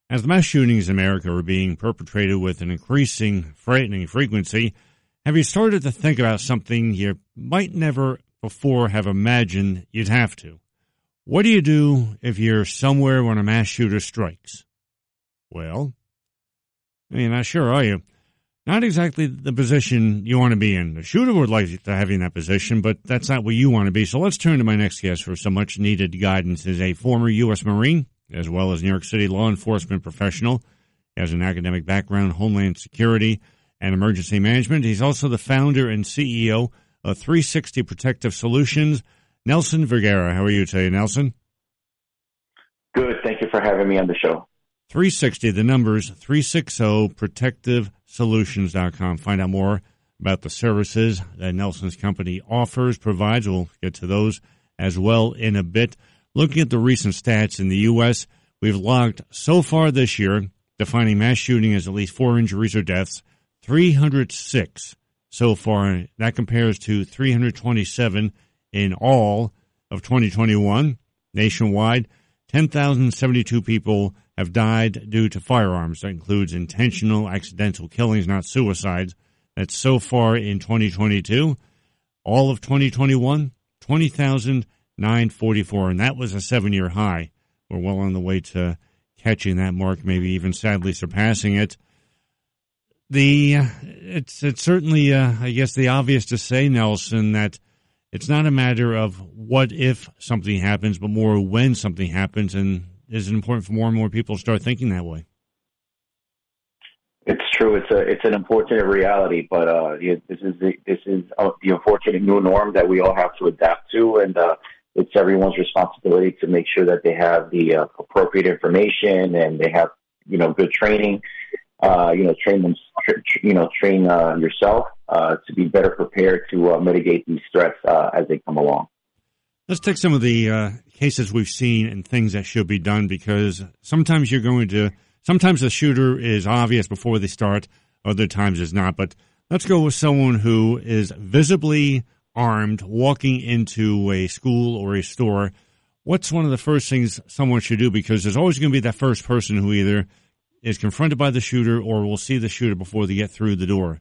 As mass shootings in America are being perpetrated with an increasing, frightening frequency, have you started to think about something you might never before have imagined you'd have to? What do you do if you're somewhere when a mass shooter strikes? Well, you're not sure, are you? Not exactly the position you want to be in. The shooter would like to have you in that position, but that's not where you want to be. So let's turn to my next guest for some much-needed guidance. He's a former U.S. Marine, as well as New York City law enforcement professional. He has an academic background in Homeland Security and Emergency Management. He's also the founder and CEO of 360 Protective Solutions. Nelson Vergara, how are you today, Nelson? Good. Thank you for having me on the show. 360, the numbers, 360 protectivesolutions.com. Find out more about the services that Nelson's company offers, provides. We'll get to those as well in a bit. Looking at the recent stats in the U.S., we've logged so far this year, defining mass shooting as at least 4 injuries or deaths, 306 so far. That compares to 327 in all of 2021. Nationwide, 10,072 people have died due to firearms. That includes intentional accidental killings, not suicides. That's so far in 2022. All of 2021, 20,944, and that was a 7-year high. We're well on the way to catching that mark, maybe even sadly surpassing it. It's certainly, I guess, the obvious to say, Nelson, that it's not a matter of what if something happens, but more when something happens, and is it important for more and more people to start thinking that way? It's true. It's an unfortunate reality, but this is the unfortunate new norm that we all have to adapt to, and it's everyone's responsibility to make sure that they have the appropriate information and they have good training. Train yourself to be better prepared to mitigate these threats as they come along. Let's take some of the cases we've seen and things that should be done, because sometimes sometimes the shooter is obvious before they start, other times it's not. But let's go with someone who is visibly armed walking into a school or a store. What's one of the first things someone should do? Because there's always going to be that first person who either is confronted by the shooter or will see the shooter before they get through the door.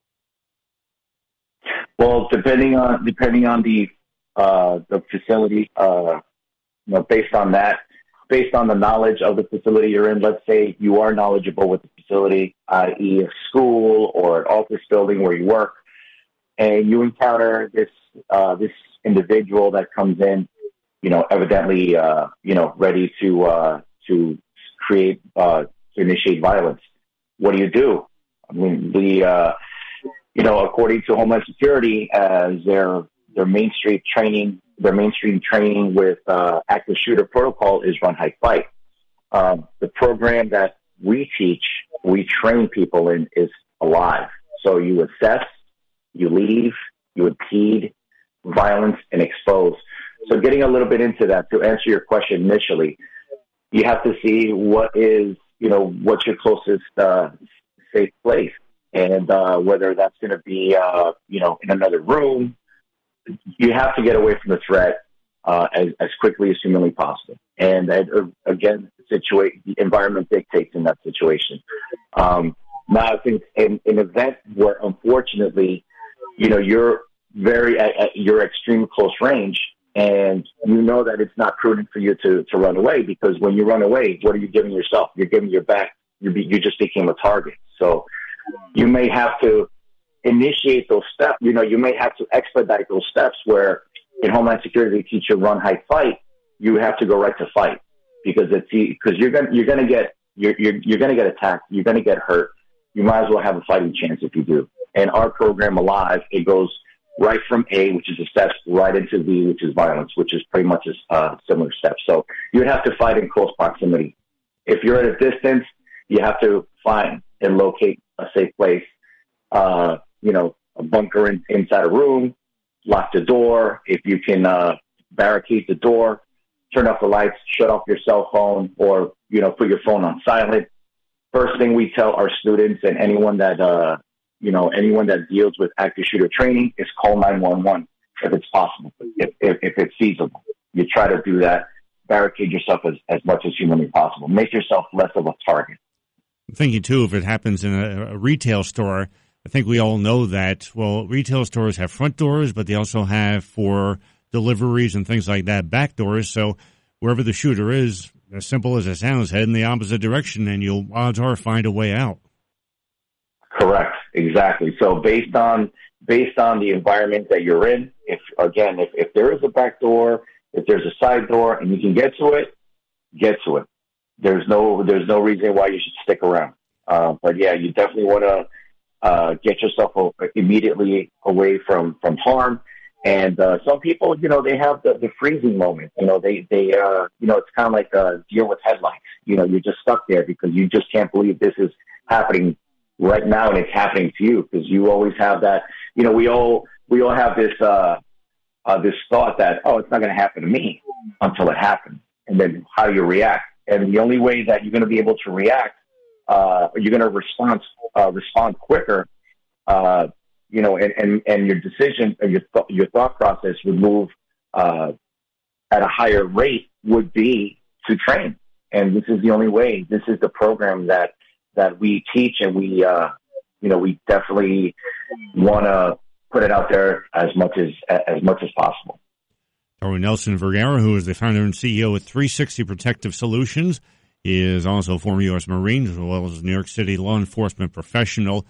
Well, depending on the facility, based on the knowledge of the facility you're in, let's say you are knowledgeable with the facility, i.e. a school or an office building where you work, and you encounter this individual that comes in, evidently, ready to initiate violence. What do you do? I mean, according to Homeland Security, as their mainstream training with active shooter protocol is run, hide, fight. The program that we train people in is alive. So you assess, you leave, you impede, violence, and expose. So getting a little bit into that, to answer your question initially, you have to see what's your closest safe place, and whether that's going to be, in another room. You have to get away from the threat as quickly as humanly possible. And again, the environment dictates in that situation. Now, I think in an event where, unfortunately, you're at your extreme close range, and that it's not prudent for you to run away, because when you run away, what are you giving yourself? You're giving your back. You just became a target. So you may have to initiate those steps. You may have to expedite those steps where in Homeland Security they teach you run, hide, fight. You have to go right to fight, because you're going to get attacked. You're going to get hurt. You might as well have a fighting chance if you do. And our program, Alive, it goes right from A, which is a step, right into B, which is violence, which is pretty much a similar step. So you would have to fight in close proximity. If you're at a distance, you have to find and locate a safe place, a bunker inside a room, lock the door. If you can barricade the door, turn off the lights, shut off your cell phone, or, put your phone on silent. First thing we tell our students and anyone that deals with active shooter training is call 911 if it's possible, if it's feasible. You try to do that barricade yourself as much as humanly possible. Make yourself less of a target. I'm thinking, too, if it happens in a retail store, I think we all know that, well, retail stores have front doors, but they also have, for deliveries and things like that, back doors. So wherever the shooter is, as simple as it sounds, head in the opposite direction, and you'll, odds are, find a way out. Correct. Exactly. So based on the environment that you're in, if there is a back door, if there's a side door and you can get to it, get to it. There's no reason why you should stick around. But yeah, you definitely want to get yourself immediately away from harm. And some people, they have the freezing moment. They it's kind of like a deer with headlights. You're just stuck there because you just can't believe this is happening right now, and it's happening to you, because you always have that. We all have this thought that, oh, it's not going to happen to me until it happens, and then how do you react? And the only way that you're going to be able to react, you're going to respond quicker, and your decision, or your thought process would move at a higher rate, would be to train. And this is the only way. This is the program that we teach, and we definitely want to put it out there as much as possible. Darwin Nelson Vergara, who is the founder and CEO at 360 Protective Solutions, he is also a former U.S. Marine, as well as a New York City law enforcement professional.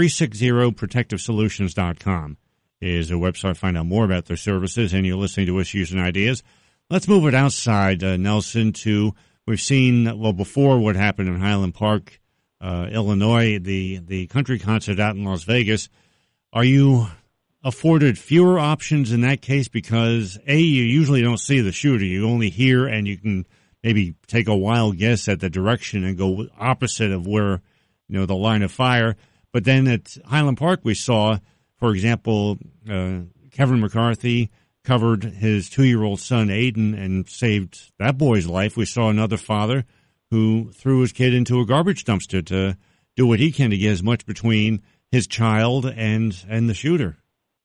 360protectivesolutions.com is a website to find out more about their services, and you're listening to Issues and Ideas. Let's move it outside, Nelson, to, we've seen, well, before what happened in Highland Park, Illinois, the country concert out in Las Vegas. Are you afforded fewer options in that case because, A, you usually don't see the shooter. You only hear, and you can maybe take a wild guess at the direction and go opposite of where, the line of fire. But then at Highland Park, we saw, for example, Kevin McCarthy covered his 2-year-old son, Aiden, and saved that boy's life. We saw another father who threw his kid into a garbage dumpster to do what he can to get as much between his child and the shooter.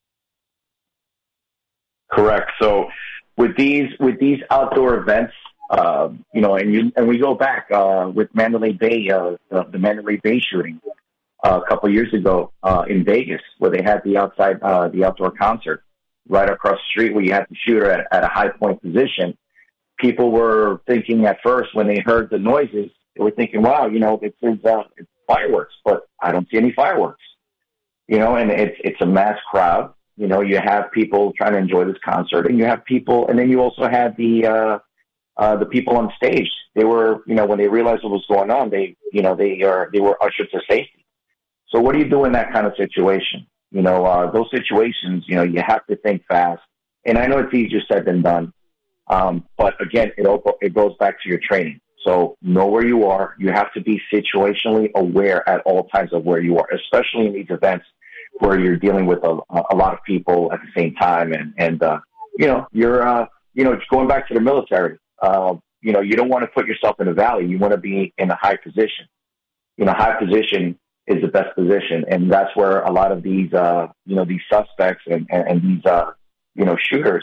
Correct. So with these outdoor events, and we go back with Mandalay Bay, the Mandalay Bay shooting a couple of years ago in Vegas, where they had the outdoor concert right across the street, where you had the shooter at a high point position. People were thinking at first, when they heard the noises, they were thinking, wow, it's fireworks, but I don't see any fireworks, and it's a mass crowd. You have people trying to enjoy this concert, and you have people, and then you also had the people on stage. They were, when they realized what was going on, they were ushered to safety. So what do you do in that kind of situation? Those situations, you have to think fast, and I know it's easier said than done. But again, it goes back to your training. So know where you are. You have to be situationally aware at all times of where you are, especially in these events where you're dealing with a lot of people at the same time. And you're going back to the military. You don't want to put yourself in a valley. You want to be in a high position. High position is the best position. And that's where a lot of these suspects and these, shooters,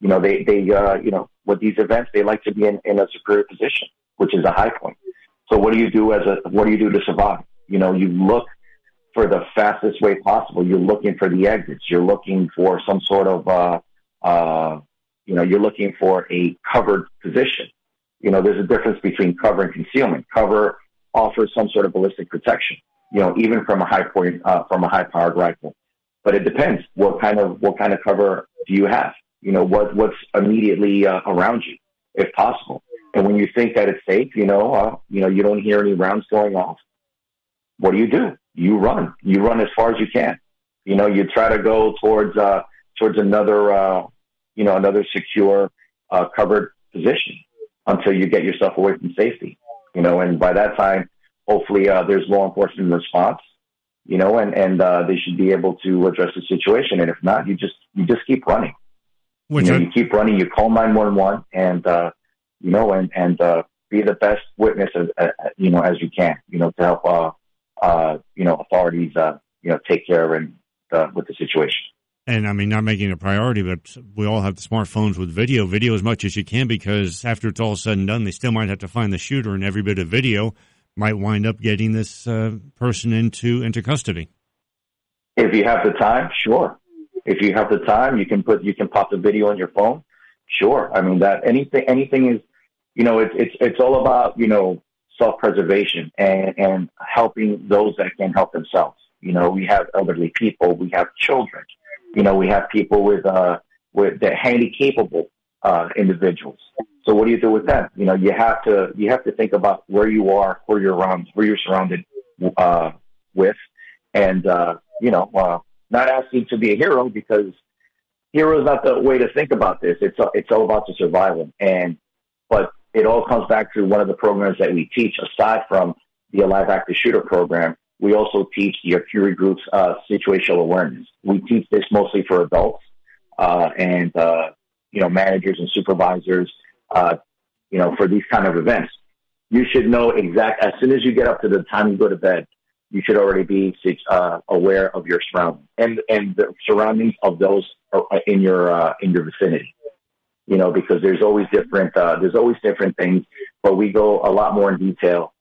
with these events, they like to be in a superior position, which is a high point. So what do you do to survive? You look for the fastest way possible. You're looking for the exits. You're looking for some sort of, you're looking for a covered position. There's a difference between cover and concealment. Cover offers some sort of ballistic protection, even from a high point, from a high powered rifle. But it depends. What kind of cover do you have? What's immediately around you, if possible. And when you think that it's safe, you don't hear any rounds going off. What do? You run. You run as far as you can. You try to go towards another secure, covered position until you get yourself away from safety. And by that time, hopefully, there's law enforcement response. And they should be able to address the situation. And if not, you just keep running. You keep running. You call 911, and be the best witness as you can. To help authorities take care with the situation. And I mean, not making it a priority, but we all have the smartphones with video as much as you can, because after it's all said and done, they still might have to find the shooter, and every bit of video might wind up getting this person into custody. If you have the time, sure. If you have the time, you can pop the video on your phone. Sure. I mean, that anything is, it's all about, self-preservation and helping those that can help themselves. We have elderly people, we have children, we have people with the handy-capable individuals. So what do you do with them? You have to think about where you are, where you're surrounded with, and not asking to be a hero, because hero is not the way to think about this. It's all about the survival, but it all comes back to one of the programs that we teach. Aside from the Alive Active Shooter program, we also teach the Arcuri Group's situational awareness. We teach this mostly for adults and managers and supervisors. For these kind of events, you should know as soon as you get up to the time you go to bed, you should already be aware of your surroundings and the surroundings of those in your vicinity. Because there's always different things, but we go a lot more in detail,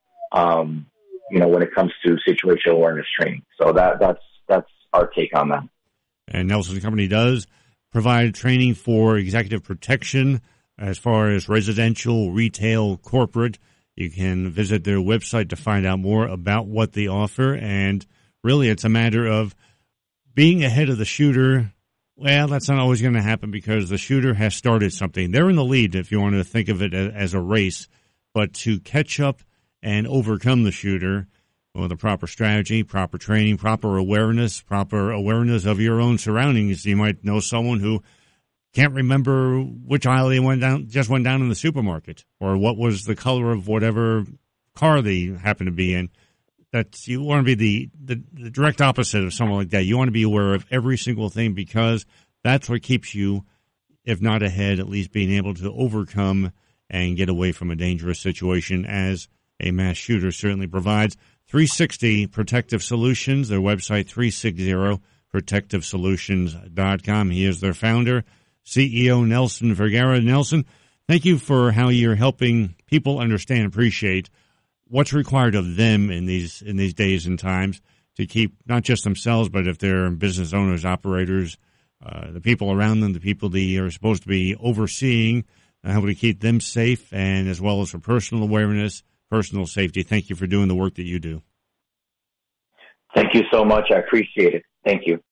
when it comes to situational awareness training. So that's our take on that. And Nelson Company does provide training for executive protection as far as residential, retail, corporate. You can visit their website to find out more about what they offer. And really, it's a matter of being ahead of the shooter. Well, that's not always going to happen, because the shooter has started something. They're in the lead, if you want to think of it as a race. But to catch up and overcome the shooter with a proper strategy, proper training, proper awareness of your own surroundings. You might know someone who can't remember which aisle they went down in the supermarket, or what was the color of whatever car they happened to be in. You want to be the direct opposite of someone like that. You want to be aware of every single thing, because that's what keeps you, if not ahead, at least being able to overcome and get away from a dangerous situation, as a mass shooter certainly provides. 360 Protective Solutions, their website, 360protectivesolutions.com. He is their founder, CEO Nelson Vergara. Nelson, thank you for how you're helping people understand and appreciate what's required of them in these days and times to keep not just themselves, but if they're business owners, operators, the people around them, the people they are supposed to be overseeing, how to keep them safe, and as well as for personal awareness, personal safety. Thank you for doing the work that you do. Thank you so much. I appreciate it. Thank you.